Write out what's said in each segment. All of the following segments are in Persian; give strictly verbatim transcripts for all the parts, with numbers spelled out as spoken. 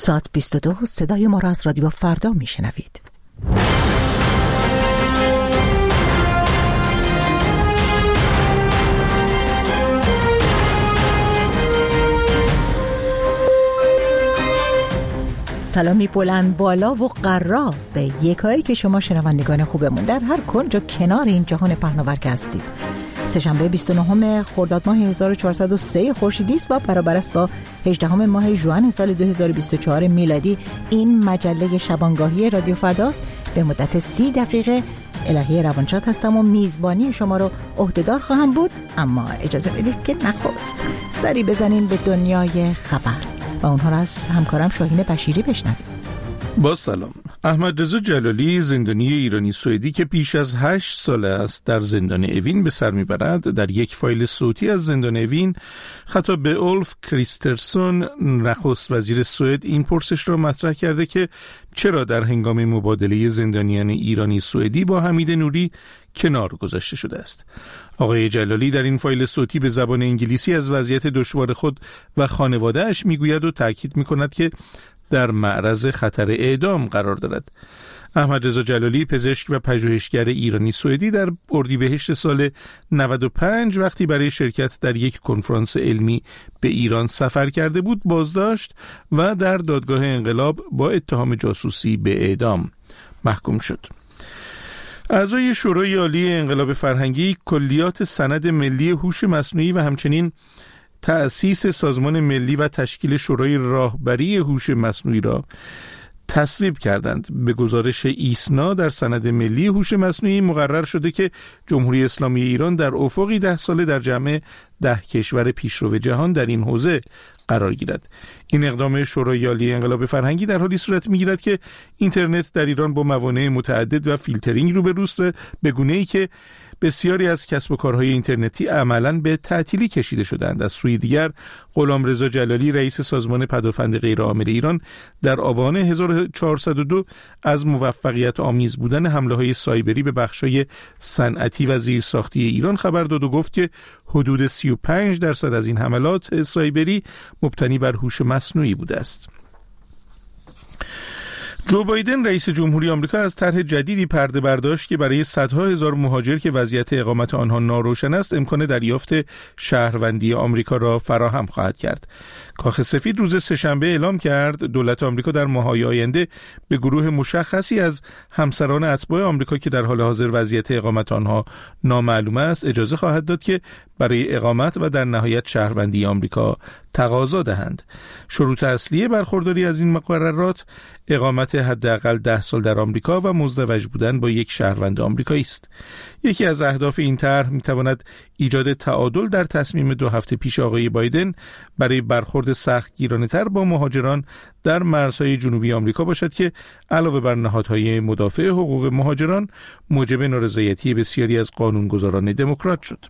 ساعت بیست و دو صدای ما را از رادیو فردا میشنوید. سلامی بلند بالا و قرا به یکایی که شما شنوندگان خوبمون در هر کنج و کنار این جهان پهناور که هستید. سه‌شنبه بیست و نهم خرداد ماه هزار و چهارصد و سه خورشیدی است و برابر است با هجدهم ماه ژوئن سال دو هزار و بیست و چهار میلادی. این مجله شبانگاهی رادیو فرداست. به مدت سی دقیقه الهی روانشاد هستم و میزبانی شما رو عهده‌دار خواهم بود، اما اجازه بدید که نخست سری بزنیم به دنیای خبر و اونها را از همکارم شاهین بشیری بشنویم. با سلام. احمد رضا جلالی، زندانی ایرانی سوئدی که پیش از هشت ساله است در زندان اوین به سر میبرد، در یک فایل صوتی از زندان اوین خطاب به اولف کریسترسون، نخست وزیر سوئد، این پرسش را مطرح کرده که چرا در هنگام مبادله زندانیان ایرانی سوئدی با حمید نوری کنار گذاشته شده است. آقای جلالی در این فایل صوتی به زبان انگلیسی از وضعیت دشوار خود و خانواده‌اش میگوید و تاکید میکند که در معرض خطر اعدام قرار دارد. احمد رضا جلالی، پزشک و پژوهشگر ایرانی سوئدی، در اردیبهشت سال نود و پنج وقتی برای شرکت در یک کنفرانس علمی به ایران سفر کرده بود بازداشت و در دادگاه انقلاب با اتهام جاسوسی به اعدام محکوم شد. اعضای شورای عالی انقلاب فرهنگی کلیات سند ملی هوش مصنوعی و همچنین تأسیس سازمان ملی و تشکیل شورای راهبری هوش مصنوعی را تصویب کردند. به گزارش ایسنا در سند ملی هوش مصنوعی مقرر شده که جمهوری اسلامی ایران در افقی ده ساله در جمع ده کشور پیشرو جهان در این حوزه قرار گیرد. این اقدام شورای عالی انقلاب فرهنگی در حالی صورت می‌گیرد که اینترنت در ایران با موانع متعدد و فیلترینگ روبروست و به گونه‌ای که بسیاری از کسب و کارهای اینترنتی عملاً به تعطیلی کشیده شدند. از سوی دیگر غلامرضا جلالی، رئیس سازمان پدافند غیرعامل ایران، در آبان هزار و چهارصد و دو از موفقیت آمیز بودن حمله‌های سایبری به بخش‌های صنعتی و زیرساختی ایران خبر داد و گفت که حدود سی و پنج درصد از این حملات سایبری مبتنی بر هوش مصنوعی بوده است. جو بایدن، رئیس جمهوری آمریکا، از طرح جدیدی پرده برداشت که برای صدها هزار مهاجر که وضعیت اقامت آنها ناروشن است امکان دریافت شهروندی آمریکا را فراهم خواهد کرد. کاخ سفید روز سه‌شنبه اعلام کرد دولت آمریکا در ماه‌های آینده به گروه مشخصی از همسران اتباع آمریکا که در حال حاضر وضعیت اقامت آنها نامعلوم است اجازه خواهد داد که برای اقامت و در نهایت شهروندی آمریکا تقاضا دهند. شروط اصلی برخورداری از این مقررات اقامت حداقل ده سال در آمریکا و مزدوج بودن با یک شهروند آمریکایی است. یکی از اهداف این طرح می‌تواند ایجاد تعادل در تصمیم دو هفته پیش آقای بایدن برای برخورد سخت گیرانه‌تر با مهاجران در مرزهای جنوبی آمریکا باشد که علاوه بر نهادهای مدافع حقوق مهاجران موجب نارضایتی بسیاری از قانونگذاران دموکرات شد.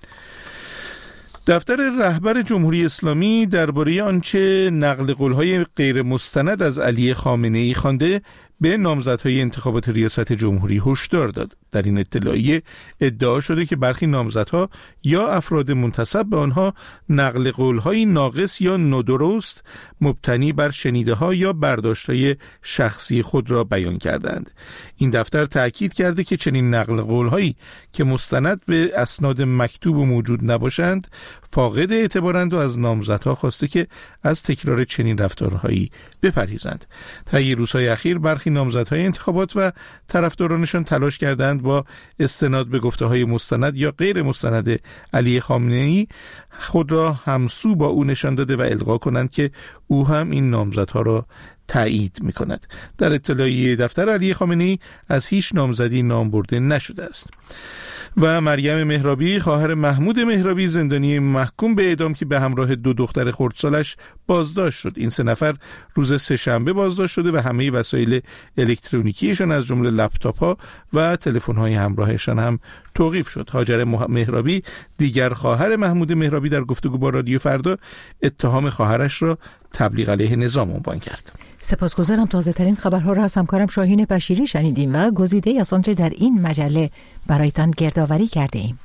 دفتر رهبر جمهوری اسلامی درباره آنچه نقل قول‌های غیر مستند از علی خامنه‌ای خوانده به نامزدهای انتخابات ریاست جمهوری هشدار داد. در این اطلاعیه ادعا شده که برخی نامزدها یا افراد منتسب به آنها نقل قول‌های ناقص یا نادرست مبتنی بر شنیده‌ها یا برداشت‌های شخصی خود را بیان کردند. این دفتر تأکید کرده که چنین نقل قول‌هایی که مستند به اسناد مکتوب و موجود نباشند فاقد اعتبارند و از نامزدها خواسته که از تکرار چنین رفتارهایی بپرهیزند. طی روزهای اخیر برخی نامزدهای انتخابات و طرفدارانشان تلاش کردند با استناد به گفته‌های مستند یا غیر مستند علی خامنه‌ای خود را همسو با او نشان داده و القا کنند که او هم این نامزدها را تایید می‌کند. در اطلاعیه دفتر علی خامنه‌ای از هیچ نامزدی نام برده نشده است. و مریم مهرابی، خواهر محمود مهرابی، زندانی محکوم به اعدام که به همراه دو دختر خردسالش بازداشت شد. این سه نفر روز سه‌شنبه بازداشت شده و همه وسایل الکترونیکیشان از جمله لپتاپ‌ها و تلفن‌های همراهشان هم توقیف شد. هاجر مهرابی، دیگر خواهر محمود مهرابی، در گفتگو با رادیو فردا اتهام خواهرش را تبلیغ علیه نظام عنوان کرد. سپاسگزارم. تازه ترین خبرها را از همکارم شاهین بشیری شنیدیم و گزیده از آنچه در این مجله برایتان گردآوری کرده ایم.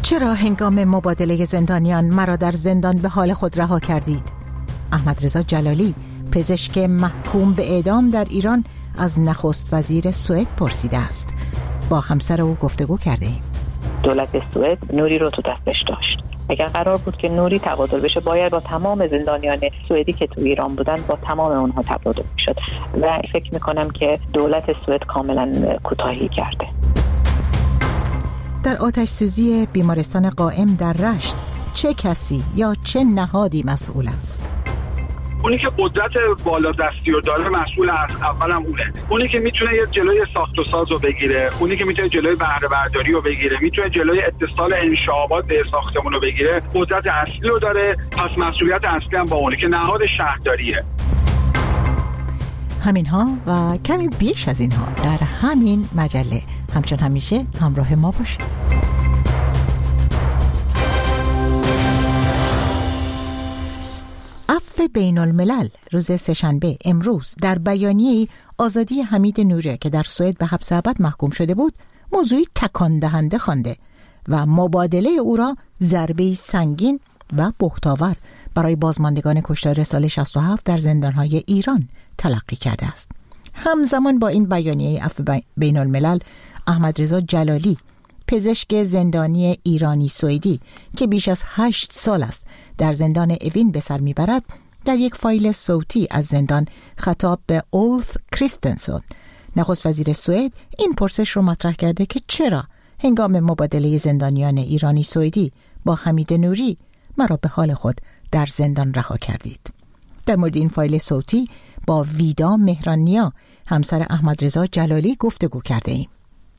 چرا هنگام مبادله زندانیان مرا در زندان به حال خود رها کردید؟ احمد رضا جلالی، پزشک محکوم به اعدام در ایران، از نخست وزیر سوئد پرسیده است. با همسر او گفتگو کرده ایم. دولت سوئد نوری رو تو دستش داشت. اگر قرار بود که نوری تبادل بشه، باید با تمام زندانیان سوئدی که تو ایران بودن با تمام اونها تبادل میشد و فکر میکنم که دولت سوئد کاملا کوتاهی کرده. در آتش سوزی بیمارستان قائم در رشت چه کسی یا چه نهادی مسئول است؟ اونی که قدرت بالادستی رو داره مسئول از اولم اونه. اونی که میتونه یه جلوی ساخت و ساز رو بگیره، اونی که میتونه جلوی بهره برداری رو بگیره، میتونه جلوی اتصال انشابات به ساختمون رو بگیره، قدرت اصلی رو داره. پس مسئولیت اصلی هم با اونه که نهاد شهرداریه. همین ها و کمی بیش از اینها در همین مجله. همچون همیشه همراه ما باشید. عفو بین الملل روز سه‌شنبه امروز در بیانیه‌ای آزادی حمید نوری که در سوئد به حبس ابد محکوم شده بود موضوعی تکان دهنده خوانده و مبادله او را ضربه‌ای سنگین و بهت‌آور برای بازماندگان کشتار سال شصت و هفت در زندان‌های ایران تلقی کرده است. همزمان با این بیانیه عفو بین الملل، احمد رضا جلالی، پزشک زندانی ایرانی سوئدی که بیش از هشت سال است در زندان اوین به سر میبرد، در یک فایل صوتی از زندان خطاب به اولف کریستنسون، نخست وزیر سوئد، این پرسش رو مطرح کرده که چرا هنگام مبادله زندانیان ایرانی سوئدی با حمید نوری مرا به حال خود در زندان رها کردید. در مورد این فایل صوتی با ویدا مهرانیا، همسر احمد رضا جلالی، گفتگو کرده ایم.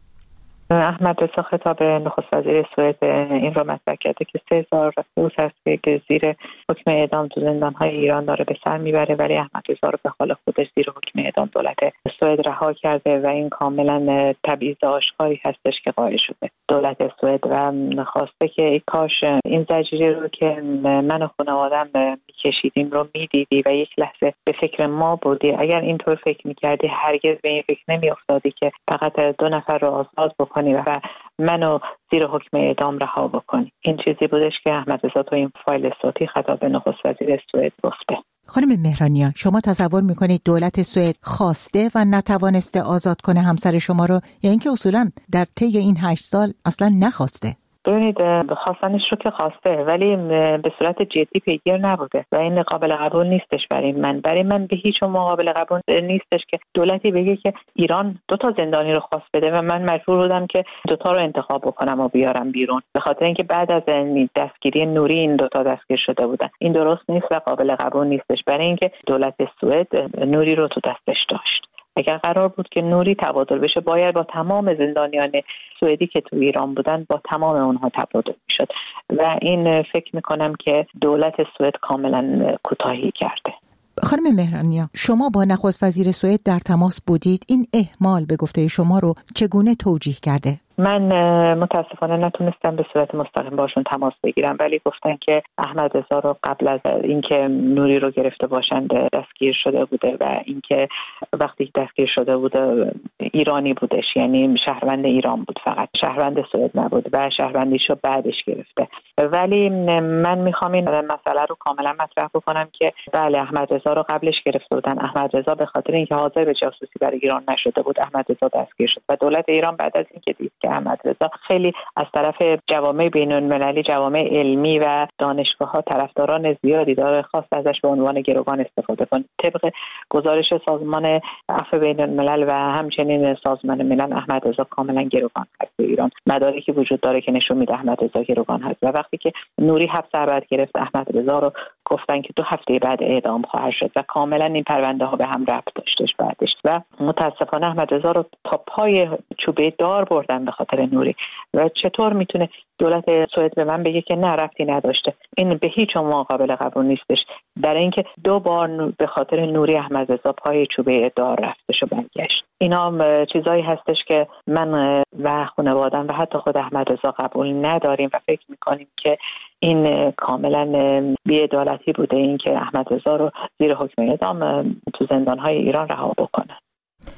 احمد رضا خطاب نخست وزیر سوئد این را مطرح کرده که سه هزار روز هست که زیر حکم اعدام تو زندان‌های ایران داره به سر میبره، ولی احمد رضا رو به حال خودش زیر حکم اعدام دولت سوئد رها کرده و این کاملا تبعیض آشکاری هستش که قائل شده دولت سوئد و خواسته که کاش این زجیری رو که من و خانواده‌ام می‌کشیدیم رو می‌دیدی و یک لحظه به فکر ما بودی. اگر اینطور فکر می‌کردی هرگز به این فکر نمی‌افتادی که فقط دو نفر رو آزاد بکنی و منو زیر حکم اعدام رها بکنی. این چیزی بودش که احمد رضا تو این فایل صوتی خطاب به نخست وزیر سوئد گفته. خانم مهرانیا، شما تصور میکنید دولت سوئد خواسته و نتوانسته آزاد کنه همسر شما رو، یا اینکه اصولاً در طی این هشت سال اصلا نخواسته؟ ببینید، خواستنش رو که خواسته ولی به صورت جدی پیگیر نبوده و این قابل قبول نیستش برای من. برای من به هیچ عنوان قابل قبول نیستش که دولتی بگه که ایران دو تا زندانی رو خواست بده و من مجبور بودم که دو تا رو انتخاب بکنم و بیارم بیرون، به خاطر اینکه بعد از دستگیری نوری این دو تا دستگیر شده بودن. این درست نیست و قابل قبول نیستش، برای اینکه دولت سوئد نوری رو تو دستش داشت. اگر قرار بود که نوری تبادل بشه، باید با تمام زندانیان سوئدی که تو ایران بودن با تمام اونها تبادل میشد و این فکر میکنم که دولت سوئد کاملا کوتاهی کرده. خانم مهرانیا، شما با نخست وزیر سوئد در تماس بودید. این اهمال به گفته شما رو چگونه توجیه کرده؟ من متاسفانه نتونستم به صورت مستقیم باشون تماس بگیرم، ولی گفتن که احمد رضا رو قبل از اینکه نوری رو گرفته باشند دستگیر شده بوده و اینکه وقتی دستگیر شده بوده ایرانی بودش، یعنی شهروند ایران بود، فقط شهروند سوئد نبود و شهروندیشو بعدش گرفته. ولی من میخوام این مسئله رو کاملا مطرح بکنم که بله، احمد رضا رو قبلش گرفته بودن. احمد رضا به خاطر اینکه حاضر به جاسوسی برای ایران نشده بود، احمد رضا دستگیر شد و دولت ایران بعد از اینکه دید که احمد رضا خیلی از طرف جوامع بین‌المللی، جوامع علمی و دانشگاه‌ها طرفداران زیادی داره، خواست ازش به عنوان گروگان استفاده کنه. طبق گزارش سازمان عفو بین الملل و همچنین سازمان ملل، احمد رضا کاملا گروگان هست در ایران. مدارکی وجود داره که نشون میده احمد رضا گروگان هست و وقتی که نوری حبس ابد گرفت، احمد رضا رو گفتن که دو هفته بعد اعدام خواهد شد و کاملا این پرونده ها به هم ربط داشتش بعدش و متاسفانه احمد رضا رو تا پای چوبه دار بردن به خاطر نوری. و چطور میتونه دولت سوئد به من بگه که نه، ربطی نداشته؟ این به هیچ عنوان قابل قبول نیستش، برای اینکه دو بار به خاطر نوری احمد رضا پای چوبه دار رفتش و برگشت. اینا چیزایی هستش که من و خانواده‌ام و حتی خود احمد رضا قبول نداریم و فکر میکنیم که این کاملا بی‌عدالتی بوده، این که احمد رضا رو زیر حکم اعدام تو زندان‌های ایران رها بکنن.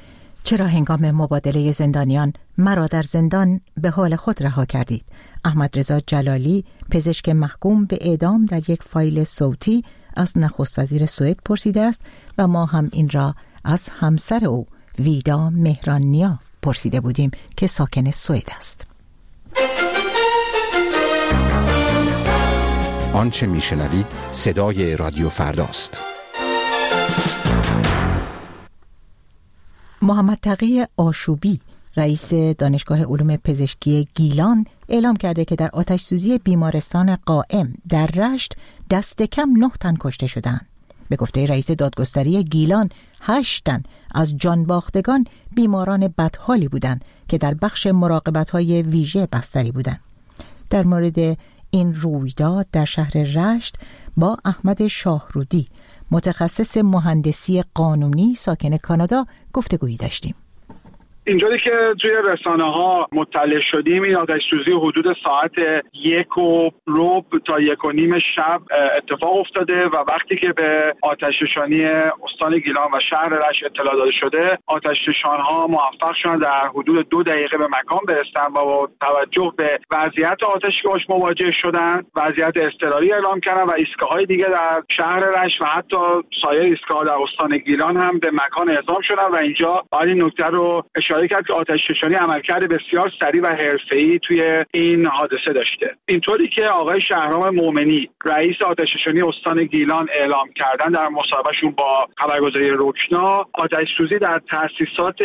چرا هنگام مبادله زندانیان مرا در زندان به حال خود رها کردید؟ احمد رضا جلالی، پزشک محکوم به اعدام، در یک فایل صوتی از نخست وزیر سوئد پرسیده است و ما هم این را از همسر او ویدا مهرانیا پرسیده بودیم که ساکن سوئد است. آنچه میشنوید صدای رادیو فرداست. محمد تقی آشوبی، رئیس دانشگاه علوم پزشکی گیلان، اعلام کرده که در آتش سوزی بیمارستان قائم در رشت دست کم نه تن کشته شدند. به گفته رئیس دادگستری گیلان، هشت تن از جانباختگان بیماران بدحالی بودند که در بخش مراقبت‌های ویژه بستری بودند. در مورد این رویداد در شهر رشت با احمد شاهرودی، متخصص مهندسی قانونی ساکن کانادا، گفتگویی داشتیم. اینجوری که توی رسانه ها مطلع شدیم، این آتش سوزی حدود ساعت یک و ربع تا یک و نیم شب اتفاق افتاده و وقتی که به آتش نشانی استان گیلان و شهر رشت اطلاع داده شده، آتش نشان ها موفق شدن در حدود دو دقیقه به مکان برسن و با توجه به وضعیت آتش که باش مواجه شدن، وضعیت اضطراری اعلام کردن و ایستگاه‌های دیگه در شهر رشت و حتی سایر ایستگاه‌ها در استان گیلان هم به مکان اعزام شدن و اینجا باید این نکته رو اشاره کرد که آتش نشانی عملکرد بسیار سریع و حرفه‌ای توی این حادثه داشته. اینطوری که آقای شهرام مومنی، رئیس آتش نشانی استان گیلان، اعلام کردن در مصاحبهشون با خبرگزاری روکنا، آتش سوزی در تأسیسات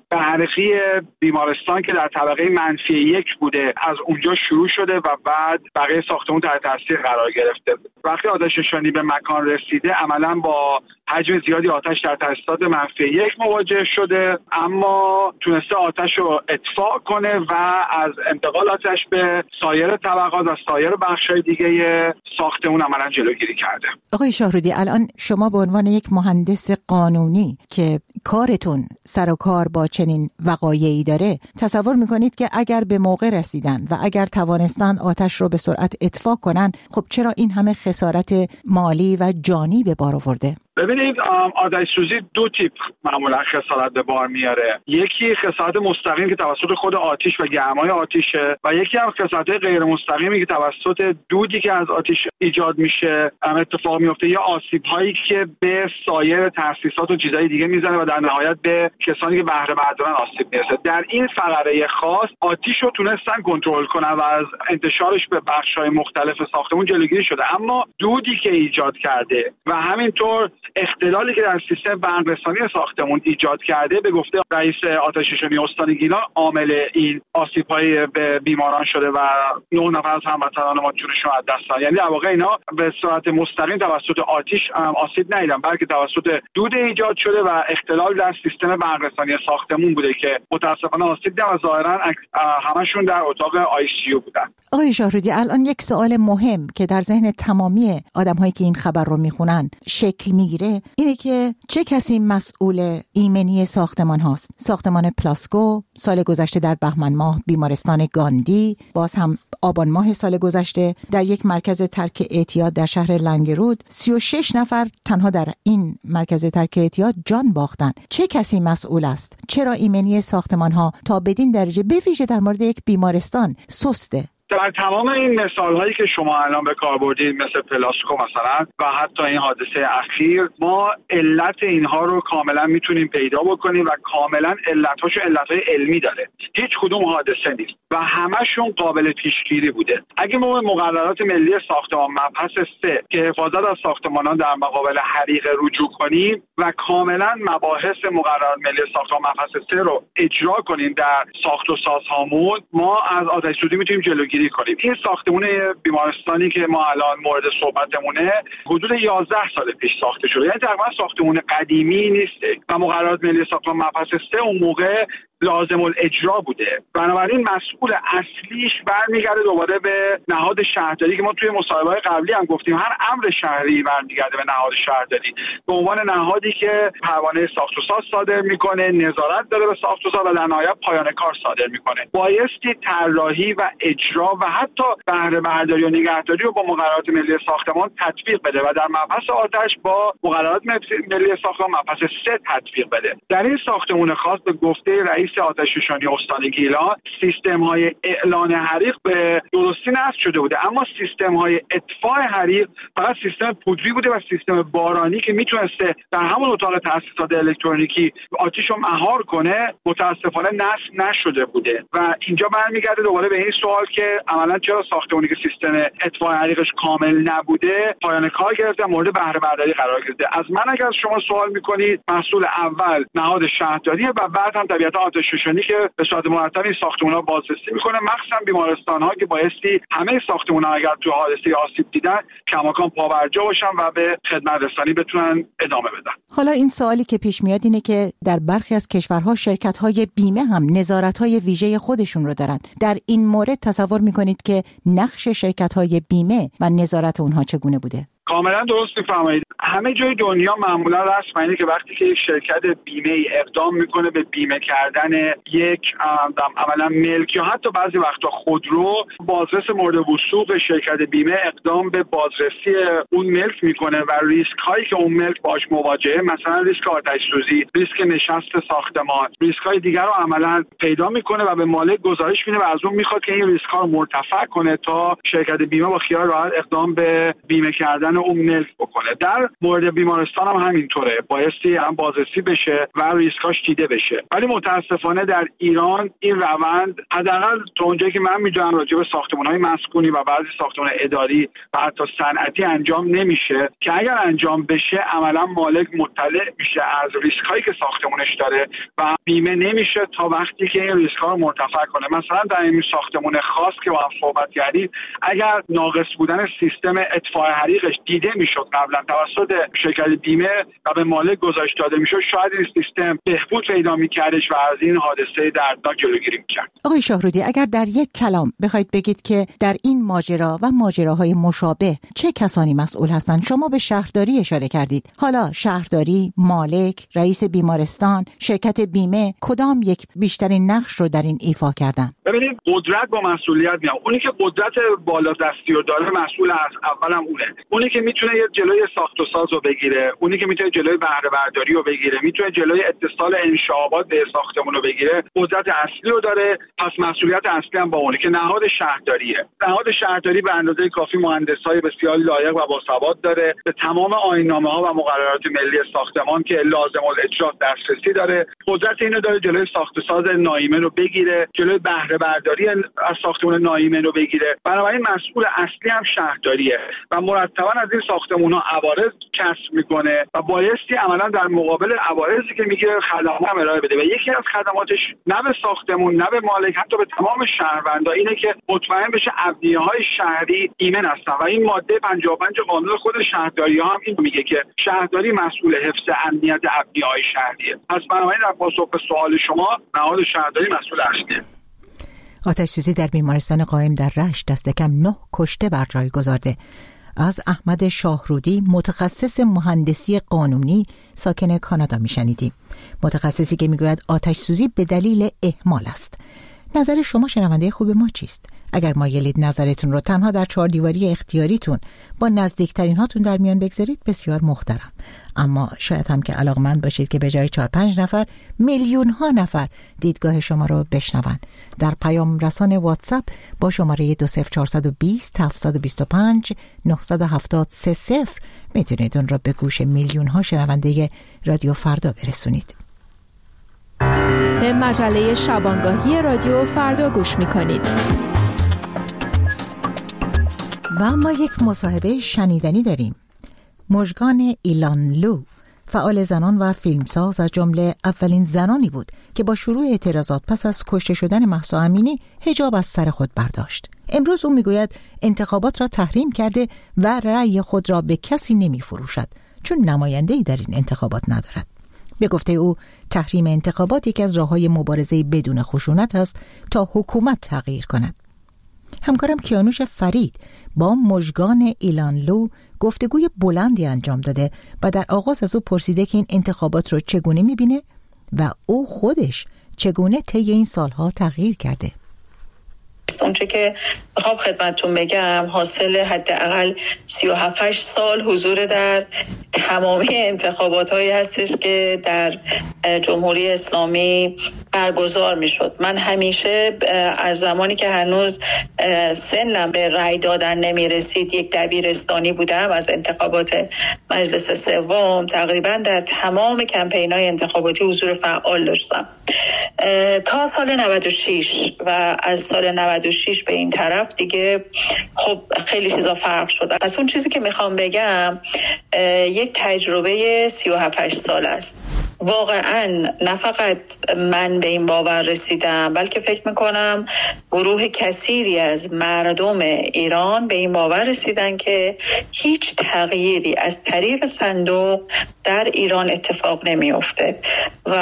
برقی بیمارستان که در طبقه منفی یک بوده از اونجا شروع شده و بعد بقیه ساختمان تحت تاثیر قرار گرفته. وقتی آتش نشانی به مکان رسیده، عملاً با حجم زیادی آتش در تأسیسات منفی یک مواجه شده، اما تونسته آتش رو اطفاء کنه و از انتقال آتش به سایر طبقات و سایر بخش‌های دیگه ساختمون عملاً جلوگیری کرده. آقای شاهرودی، الان شما به عنوان یک مهندس قانونی که کارتون سر و کار با چنین وقایعی داره، تصور میکنید که اگر به موقع رسیدن و اگر توانستن آتش رو به سرعت اطفاء کنن، خب چرا این همه خسارت مالی و جانی به بار آورده؟ ببینید، آتش سوزی دو تیپ معمولا خسارت به بار میاره. یکی خسارت مستقیم که توسط خود آتش و گرمای آتشه و یکی هم خسارت غیر مستقیمی که توسط دودی که از آتش ایجاد میشه اتفاق میفته، یا آسیب هایی که به سایر تأسیسات و چیزهای دیگه میزنه و در نهایت به کسانی که بهره بردارن آسیب میرسه. در این فقره خاص آتش رو تونستن کنترل کنن و از انتشارش به بخش‌های مختلف ساختمون جلوگیری شده، اما دودی که ایجاد کرده و همینطور اختلالی که در سیستم برق‌رسانی ساختمون ایجاد کرده، به گفته رئیس آتش نشانی استان گیلان، عامل این آسیب‌های به بیماران شده و نه نفر از هموطنان ما جونشون از دست دادن. یعنی در واقع اینا به صورت مستقیم توسط آتش آسیب ندیدن، بلکه توسط دود ایجاد شده و اختلال در سیستم برق‌رسانی ساختمون بوده که متأسفانه آسیب دیدن و ظاهراً همشون در اتاق آی سی یو بودن. آقای شاهرودی، الان یک سوال مهم که در ذهن تمامی آدم‌هایی که این خبر رو میخونن شکل میگیره اینه که چه کسی مسئول ایمنی ساختمان هاست؟ ساختمان پلاسکو سال گذشته در بهمن ماه، بیمارستان گاندی باز هم آبان ماه سال گذشته، در یک مرکز ترک اعتیاد در شهر لنگرود سی و شش نفر تنها در این مرکز ترک اعتیاد جان باختن. چه کسی مسئول است؟ چرا ایمنی ساختمان ها تا بدین درجه، به ویژه در مورد یک بیمارستان، سسته؟ در تمام این مثال هایی که شما الان به کار بردید، مثل پلاسکو مثلا و حتی این حادثه اخیر، ما علت اینها رو کاملا میتونیم پیدا بکنیم و کاملا علتاشو علتهای علمی داره. هیچ کدوم حادثه نیست و همشون قابل پیشگیری بوده. اگه ما به مقررات ملی ساختمان مبحث سه که حفاظت از ساختمانان در مقابل حریق رجوع کنیم و کاملا مباحث مقررات ملی ساختمان مبحث سه رو اجرا کنیم در ساخت و سازهامون، ما از آتش سوزی میتونیم جلوگیری کنیم. این ساختمون بیمارستانی که ما الان مورد صحبتمونه حدود یازده سال پیش ساخته شده، یعنی تقریبا ساختمون قدیمی نیست و مقررات ملی ساختمان مبحث سه اون موقع لازم الاجرا بوده. بنابراین مسئول اصلیش برمیگرده دوباره به نهاد شهرداری که ما توی مصاحبه‌های قبلی هم گفتیم هر امر شهری برمیگرده به نهاد شهرداری به عنوان نهادی که پروانه ساخت و ساز صادر میکنه، نظارت داره به ساخت و ساز و در نهایت پایان کار صادر میکنه. بایستی طراحی و اجرا و حتی بهره برداری و نگهداری رو با مقررات ملی ساختمان تطبیق بده و در مبحث آتش با مقررات ملی ساختمان مبحث سه تطبیق بده. در این ساختمان خاص به گفته رئیس آتش‌نشانی استان گیلان سیستم‌های اعلان حریق به درستی نصب شده بوده، اما سیستم‌های اطفاء حریق فقط سیستم پودری بوده و سیستم بارانی که میتونسته در همون اتاق تاسیسات الکترونیکی آتش رو مهار کنه متاسفانه نصب نشده بوده و اینجا برمیگرده دوباره به این سوال که عملاً چرا ساختمانی که سیستم اطفاء حریقش کامل نبوده پایان کار گرفته مورد بهره برداری قرار گرفته. از من اگر شما سوال میکنید مسئول اول نهاد شهرداریه و بعد هم طبیعتا آتش‌نشانی که به صورت مرتب این ساختمان‌ها بازرسی میکنه، مخصوصا بیمارستان‌ها که بایستی همه ساختمان‌ها اگر تو حادثه آسیب دیدن کماکان پاورجا باشن و به خدمت رسانی بتونن ادامه بدن. حالا این سوالی که پیش میاد اینه که در برخی از کشورها شرکت‌های بیمه هم نظارت‌های ویژه خودشون رو دارن. در این مورد تصور میکنید که نقش شرکت‌های بیمه و نظارت اونها چگونه بوده؟ کاملا درست می‌فرمایید. همه جای دنیا معمولا رسم اینه که وقتی که یک شرکت بیمه اقدام میکنه به بیمه کردن یک عملا ملک یا حتی بعضی وقتا خودرو، بازرس مورد وثوق شرکت بیمه اقدام به بازرسی اون ملک میکنه و ریسک هایی که اون ملک باش مواجهه، مثلا ریسک آتش سوزی، ریسک نشست ساختمان، ریسک های دیگر رو عملا پیدا میکنه و به مالک گزارش میده و از اون میخواد که این ریسک ها رو مرتفع کنه تا شرکت بیمه با خیال راحت اقدام به بیمه کردن اون ملک بکنه. در مورد بیمارستان هم همینطوره، بایستی هم بازرسی بشه و ریسکاش دیده بشه. ولی متاسفانه در ایران این روند حداقل تا اونجایی که من میدونم راجع به ساختمان‌های مسکونی و بعضی ساختمان اداری و حتی صنعتی انجام نمیشه که اگر انجام بشه عملا مالک مطلع میشه از ریسکایی که ساختمانش داره و بیمه نمیشه تا وقتی که این ریسک‌ها رو مرتفع کنه. مثلا در این ساختمان خاص که با هم صحبت کردیم، اگر ناقص بودن سیستم اطفاء حریقش دیده میشد قبلا توسط شرکت بیمه و به مالک گزارش داده میشد، شاید این سیستم بهبود پیدا میکردش و از این حادثه دردناک جلوگیری میکرد. آقای شاهرودی، اگر در یک کلام بخواید بگید که در این ماجرا و ماجراهای مشابه چه کسانی مسئول هستند؟ شما به شهرداری اشاره کردید. حالا شهرداری، مالک، رئیس بیمارستان، شرکت بیمه، کدام یک بیشترین نقش رو در این ایفا کردن؟ ببینید، قدرت با مسئولیت میاد. اونی که قدرت بالا دستی رو داره مسئول از اولم اونه. اونی که میتونه یه جلوی ساخت و ساز رو بگیره، اونی که میتونه جلوی بهره برداری رو بگیره، میتونه جلوی اتصال انشاءات به ساختمون رو بگیره، قدرت اصلی رو داره. پس مسئولیت اصلی هم با اونه که نهاد شهرداریه. نهاد شهرداری به اندازه کافی مهندسای بسیار لایق و باسواد داره، به تمام آیین‌نامه‌ها و مقررات ملی ساختمان که لازم الاجرا دسترسی داره. قدرت اینو داره جلوی ساخت و ساز ناایمن رو بگیره، جلوی بهره برداری از ساختمان ناایمن رو بگیره. بنابراین مسئول اصلی هم شهرداریه و مرتبا از این ساختمان‌ها عوارض کسب میکنه و بایستی عملا در مقابل عوارضی که میگیره خدمات هم ارائه بده و یکی از خدماتش نه به ساختمون نه به مالک، حتی به تمام شهروندا اینه که مطمئن بشه ابنیه‌های شهری ایمن هستن و این ماده پنجاه و پنج قانون خود شهرداری‌ها هم این میگه که شهرداری مسئول حفظ امنیت ابنیه‌های شهریه. پس بنابراین در پاسخ به سوال شما نهاد شهرداری مسئول اصلیه. آتش‌سوزی در بیمارستان قائم در رشت دست کم نه کشته بر جای گذارده. از احمد شاهرودی، متخصص مهندسی قانونی ساکن کانادا میشنیدیم. متخصصی که میگوید آتش سوزی به دلیل اهمال است. نظر شما شنونده خوب ما چیست؟ اگر مایلید نظرتون رو تنها در چهار دیواری اختیاریتون با نزدیکترین هاتون در میان بگذارید بسیار محترم. اما شاید هم که علاقمند باشید که به جای چهار پنج نفر میلیون ها نفر دیدگاه شما رو بشنون. در پیام رسان واتساپ با شماره دو صفر چهار دو صفر هفت دو پنج نه هفت سه صفر میتونید اون رو به گوش میلیون ها شنونده رادیو فردا برسونید. به مجله شبانگاهی رادیو فردا گوش میکنید. و ما یک مصاحبه شنیدنی داریم. مژگان ایلان لو، فعال زنان و فیلمساز، از جمله اولین زنانی بود که با شروع اعتراضات پس از کشته شدن مهسا امینی حجاب از سر خود برداشت. امروز او میگوید انتخابات را تحریم کرده و رأی خود را به کسی نمی فروشد چون نماینده‌ای در این انتخابات ندارد. به گفته او تحریم انتخابات یکی از راه‌های مبارزه بدون خشونت است تا حکومت تغییر کند. همکارم کیانوش فرید با مژگان ایلانلو گفتگوی بلندی انجام داده و در آغاز از او پرسیده که این انتخابات رو چگونه می‌بینه و او خودش چگونه طی این سالها تغییر کرده. اونچه که بخوام خدمتتون بگم حاصل حداقل سی و هفت سال حضور در تمامی انتخابات هایی هستش که در جمهوری اسلامی برگزار می شد. من همیشه از زمانی که هنوز سنم به رأی دادن نمی رسید یک دبیرستانی بودم، از انتخابات مجلس سوم تقریبا در تمام کمپین های انتخاباتی حضور فعال داشتم تا سال نود و شش و از سال نود و شش به این طرف دیگه خب خیلی چیزا فرق شده. پس اون چیزی که میخوام بگم یک تجربه سی و هفت سال است. واقعا نه فقط من به این باور رسیدم بلکه فکر میکنم گروه کثیری از مردم ایران به این باور رسیدن که هیچ تغییری از طریق صندوق در ایران اتفاق نمیفته و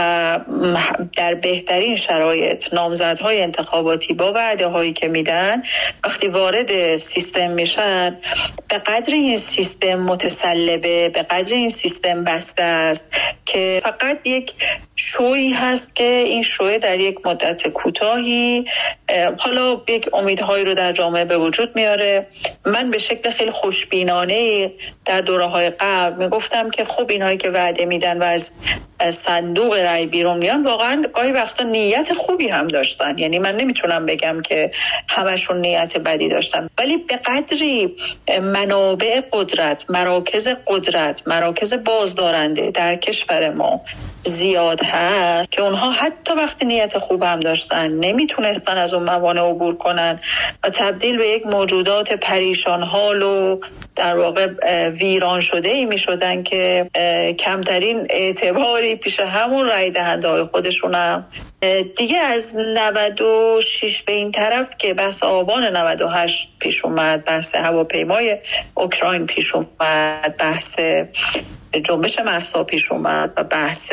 در بهترین شرایط نامزدهای انتخاباتی با وعده هایی که میدن وقتی وارد سیستم میشن به قدر این سیستم متسلبه، به قدر این سیستم بسته است که فقط یک شویی هست که این شوی در یک مدت کوتاهی حالا یک امیدهایی رو در جامعه به وجود میاره. من به شکل خیلی خوشبینانه در دوره‌های قبل میگفتم که خب اینهایی که وعده میدن و از صندوق رای بیرون میان واقعا گاهی وقتا نیت خوبی هم داشتن، یعنی من نمیتونم بگم که همشون نیت بدی داشتن، ولی به قدری منابع قدرت، مراکز قدرت، مراکز بازدارنده در کشور ما زیاد هست که اونها حتی وقتی نیت خوب هم داشتن نمیتونستن از اون موانع عبور کنن و تبدیل به یک موجودات پریشان حال و در واقع ویران شده ای میشدن که کمترین اعتباری پیش همون رای دهنده های خودشون هم دیگه. از نود و شش به این طرف که بحث آبان نود و هشت پیش اومد، بحث هواپیمای اوکراین پیش اومد، بحث جنبش مهسا پیش اومد و بحث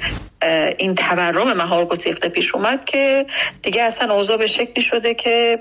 این تورم مهار گسیخته پیش اومد که دیگه اصلا اوضاع به شکلی شده که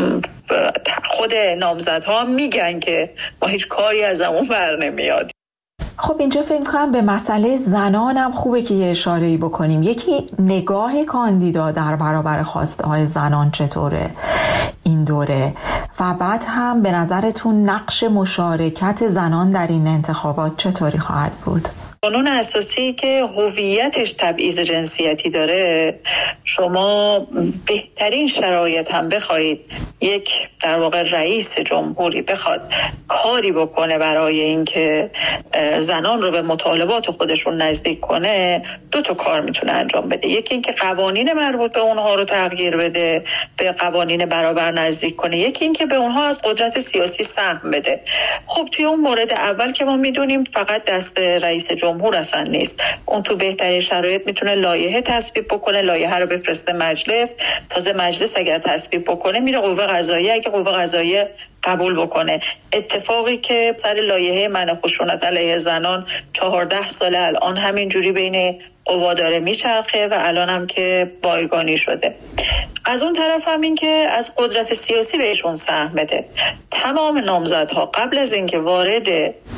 خود نامزدها هم میگن که ما هیچ کاری از اون بر نمیاد. خب اینجا فکر کنم به مسئله زنان هم خوبه که یه اشاره‌ای بکنیم. یکی نگاه کاندیدا در برابر خواسته های زنان چطوره این دوره و بعد هم به نظرتون نقش مشارکت زنان در این انتخابات چطوری خواهد بود؟ قانون اساسی که هویتش تبعیض جنسیتی داره، شما بهترین شرایط هم بخواید یک در واقع رئیس جمهوری بخواد کاری بکنه برای اینکه زنان رو به مطالبات خودشون نزدیک کنه، دو تا کار میتونه انجام بده. یکی اینکه قوانین مربوط به اونها رو تغییر بده، به قوانین برابر نزدیک کنه. یکی اینکه به اونها از قدرت سیاسی سهم بده. خب توی اون مورد اول که ما میدونیم فقط دست رئیس جمهور جمهور اصلا نیست، اون تو بهترین شرایط میتونه لایحه تصویب بکنه، لایحه رو بفرسته مجلس، تازه مجلس اگر تصویب بکنه میره قوه قضاییه، اگه قوه قضاییه قبول بکنه. اتفاقی که سر لایحه منع خشونت علیه زنان چهارده ساله الان همین جوری بین قوا داره میچرخه و الان هم که بایگانی شده. از اون طرف هم این که از قدرت سیاسی بهشون سهم بده. تمام نامزدها قبل از اینکه وارد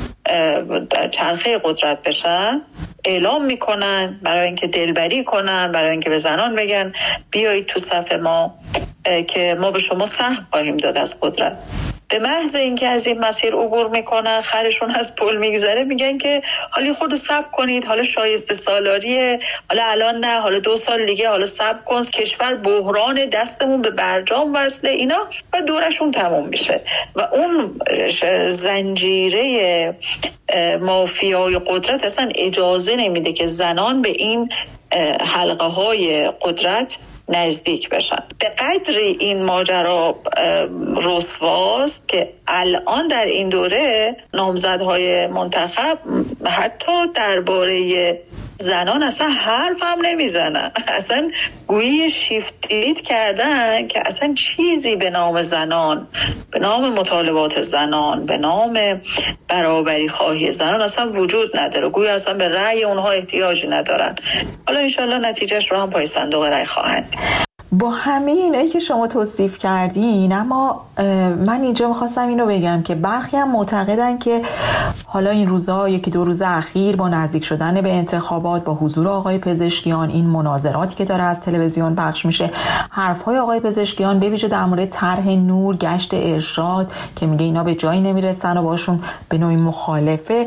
چرخه قدرت بشن اعلام میکنن برای اینکه دلبری کنن، برای اینکه به زنان بگن بیایید تو صف ما که ما به شما سهم خواهیم داد از قدرت. به محض اینکه از این مسیر عبور میکنن، خرشون از پل میگذره، میگن که حالا خود صبر کنید، حالا شایسته سالاریه، حالا الان نه، حالا دو سال دیگه، حالا صبر کن، کشور بحران، دستمون به برجام وصله، اینا و دورشون تموم میشه و اون زنجیره مافیای قدرت اصلا اجازه نمیده که زنان به این حلقه های قدرت نزدیک بشن. به قدری این ماجرا رسواست که الان در این دوره نامزدهای منتخب حتی درباره زنان اصلا حرف هم نمیزنن، اصلا گویی شیفت دیلیت کردن که اصلا چیزی به نام زنان، به نام مطالبات زنان، به نام برابری خواهی زنان اصلا وجود نداره. گویی اصلا به رأی اونها احتیاجی ندارن. حالا انشالله نتیجهش رو هم پای صندوق رأی خواهند. با همه اینایی که شما توصیف کردین، اما من اینجا میخواستم اینو بگم که برخی هم معتقدن که حالا این روزها، یکی دو روز اخیر با نزدیک شدن به انتخابات، با حضور آقای پزشکیان، این مناظراتی که داره از تلویزیون پخش میشه، حرفهای آقای پزشکیان به ویژه در مورد طرح نور، گشت ارشاد که میگه اینا به جایی نمیرسن و باشون به نوعی مخالفه،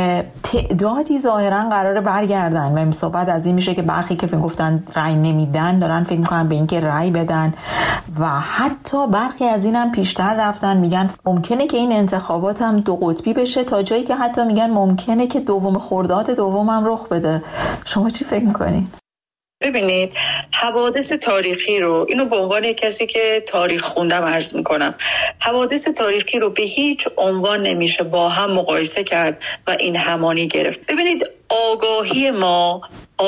تعدادی ظاهرا قراره برگردن و صحبت از این میشه که برخی که فکر گفتن رأی نمیدن دارن فکر میکنن به این که رأی بدن و حتی برخی از اینم پیشتر رفتن میگن ممکنه که این انتخابات هم دو قطبی بشه، تا جایی که حتی میگن ممکنه که دوم خرداد دوم هم رخ بده. شما چی فکر میکنید؟ ببینید، حوادث تاریخی رو، اینو به عنوان کسی که تاریخ خوندم عرض میکنم، حوادث تاریخی رو به هیچ عنوان نمیشه با هم مقایسه کرد و این همانی گرفت. ببینید، آگاهی ما،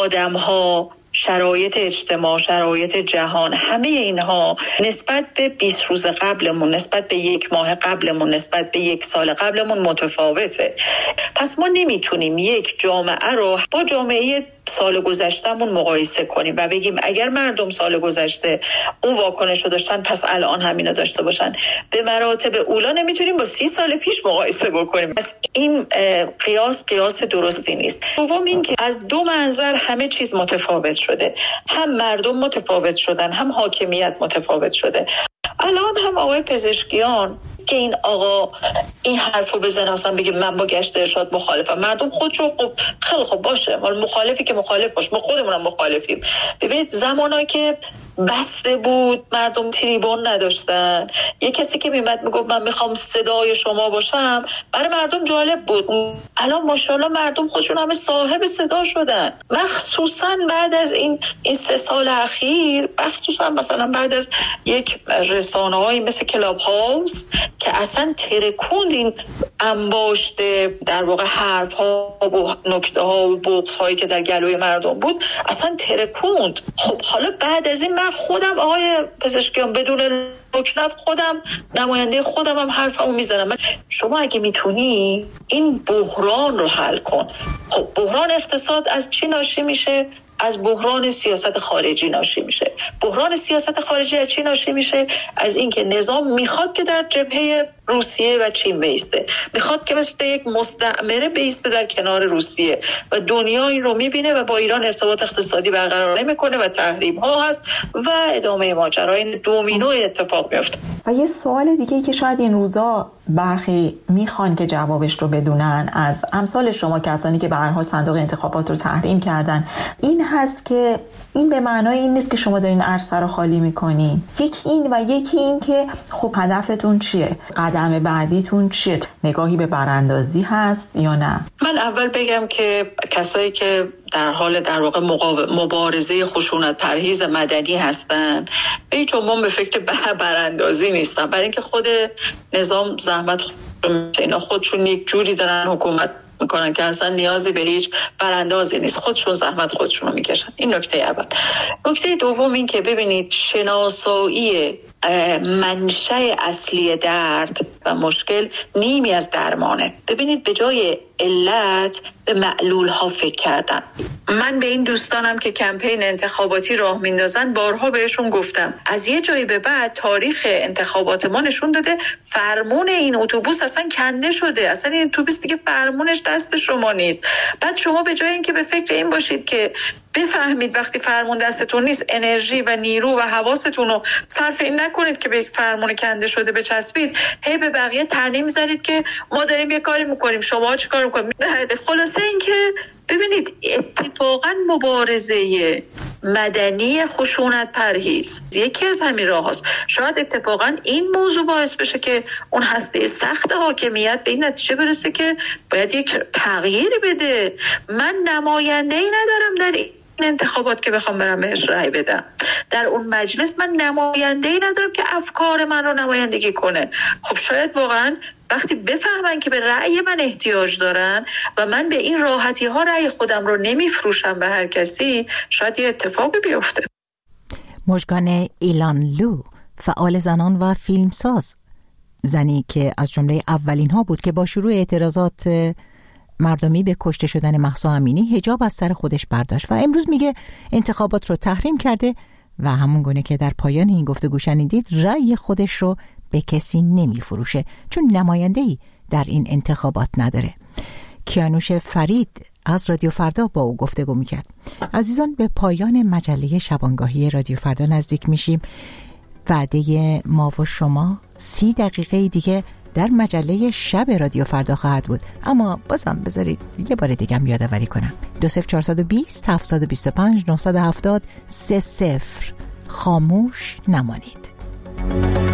آدم‌ها، شرایط اجتماع، شرایط جهان، همه اینها نسبت به بیست روز قبلمون، نسبت به یک ماه قبلمون، نسبت به یک سال قبلمون متفاوته. پس ما نمیتونیم یک جامعه رو با جامعه سال گذشتهمون مقایسه کنیم و بگیم اگر مردم سال گذشته اون واکنش رو داشتن پس الان همینو داشته باشن. به مراتب اولا نمیتونیم با سی سال پیش مقایسه بکنیم. پس این قیاس قیاس درستی نیست. دوم این که از دو منظر همه چیز متفاوت شده، هم مردم متفاوت شدن، هم حاکمیت متفاوت شده. الان هم آقای پزشکیان که این آقا این حرفو بزنه مثلا بگه من با گشت ارشاد مخالفم، مردم خودشون خب خیلی خوب باشه، حالا مخالفی که مخالف باش، ما خودمونم مخالفیم. ببینید زمانایی که بسته بود، مردم تریبون نداشتن، یه کسی که میمد میگفت من میخوام صدای شما باشم، برای مردم جالب بود. الان ماشاءالله مردم خودشون همه صاحب صدا شدن، مخصوصا بعد از این این سه سال اخیر، مخصوصا مثلا بعد از یک رسانه‌هایی مثل کلاب هاوس که اصلا ترکوند این انباشته در واقع حرف ها و نکته ها و بغض هایی که در گلوی مردم بود، اصلا ترکوند. خب حالا بعد از این من خودم آقای پزشکیان بدون لکنت خودم نماینده خودم هم حرفمو میزنم. من شما اگه میتونی این بحران رو حل کن. خب بحران اقتصاد از چی ناشی میشه؟ از بحران سیاست خارجی ناشی میشه. بحران سیاست خارجی از چی ناشی میشه؟ از اینکه نظام میخواد که در جبهه روسیه و چین بیسته، میخواد که مثل یک مستعمره بیسته در کنار روسیه و دنیا این رو میبینه و با ایران ارتباط اقتصادی برقرار نمیکنه و تحریم ها هست و ادامه ماجرای دومینو اتفاق میفته. و یه سوال دیگه که شاید این روزا برخی میخوان که جوابش رو بدونن از امثال شما، کسانی که به هر حال صندوق انتخابات رو تحریم کردن، این هست که این به معنای این نیست که شما دارین عرصه رو خالی میکنین. یکی این و یکی این که خب هدفتون چیه؟ قدم بعدیتون چیه؟ نگاهی به براندازی هست یا نه؟ من اول بگم که کسایی که در حال در واقع مبارزه خشونت پرهیز مدنی هستن به هیچ عنوان به فکر براندازی نیستن، برای اینکه خود نظام زحمت خودشون، اینا خودشون یک جوری دارن حکومت میکنن که اصلا نیازی به هیچ براندازی نیست، خودشون زحمت خودشون رو میکشن. این نکته اول. نکته دوم این که ببینید شناسایی منشأ اصلی درد و مشکل نیمی از درمانه. ببینید به جای علت به معلول ها فکر کردن. من به این دوستانم که کمپین انتخاباتی راه میندازن بارها بهشون گفتم از یه جایی به بعد تاریخ انتخابات ما نشون داده فرمون این اتوبوس اصلا کنده شده، اصلا این اتوبوس دیگه فرمونش دست شما نیست. بعد شما به جای اینکه به فکر این باشید که بفهمید وقتی فرمون دستتون نیست انرژی و نیرو و حواستون رو صرف این نکنید که به یک فرمون کنده شده بچسبید، هی به بقیه طعنه می‌زنید که ما داریم یه کاری می‌کنیم شما چه کار می‌کنید. خلاصه این که ببینید اتفاقا مبارزه مدنی خشونت پرهیز یکی از همین راه هاست. شاید اتفاقا این موضوع باعث بشه که اون هسته سخت حاکمیت به این نتیجه برسه که باید یک تغییری بده. من نماینده‌ای ندارم در این انتخابات که بخوام برم بهش رأی بدم، در اون مجلس من نماینده‌ای ندارم که افکار من رو نمایندگی کنه. خب شاید واقعا وقتی بفهمن که به رأی من احتیاج دارن و من به این راحتی ها رأی خودم رو نمیفروشم به هر کسی، شاید یه اتفاقی بیفته. مژگان ایلان لو، فعال زنان و فیلمساز، زنی که از جمله اولین ها بود که با شروع اعتراضات مردمی به کشته شدن مهسا امینی حجاب از سر خودش برداشت و امروز میگه انتخابات رو تحریم کرده و همون گونه که در پایان این گفتگو شنیدید رأی خودش رو به کسی نمیفروشه چون نماینده‌ای در این انتخابات نداره. کیانوش فرید از رادیو فردا با او گفتگو میکرد. عزیزان، به پایان مجله شبانگاهی رادیو فردا نزدیک میشیم. وعده ما و شما سی دقیقه دیگه در مجله شب رادیو فردا خواهد بود، اما بازم بذارید یه بار دیگه هم یادآوری کنم. دو صفر چهار دو صفر هفت دو پنج نه هفت صفر سه صفر. خاموش نمانید.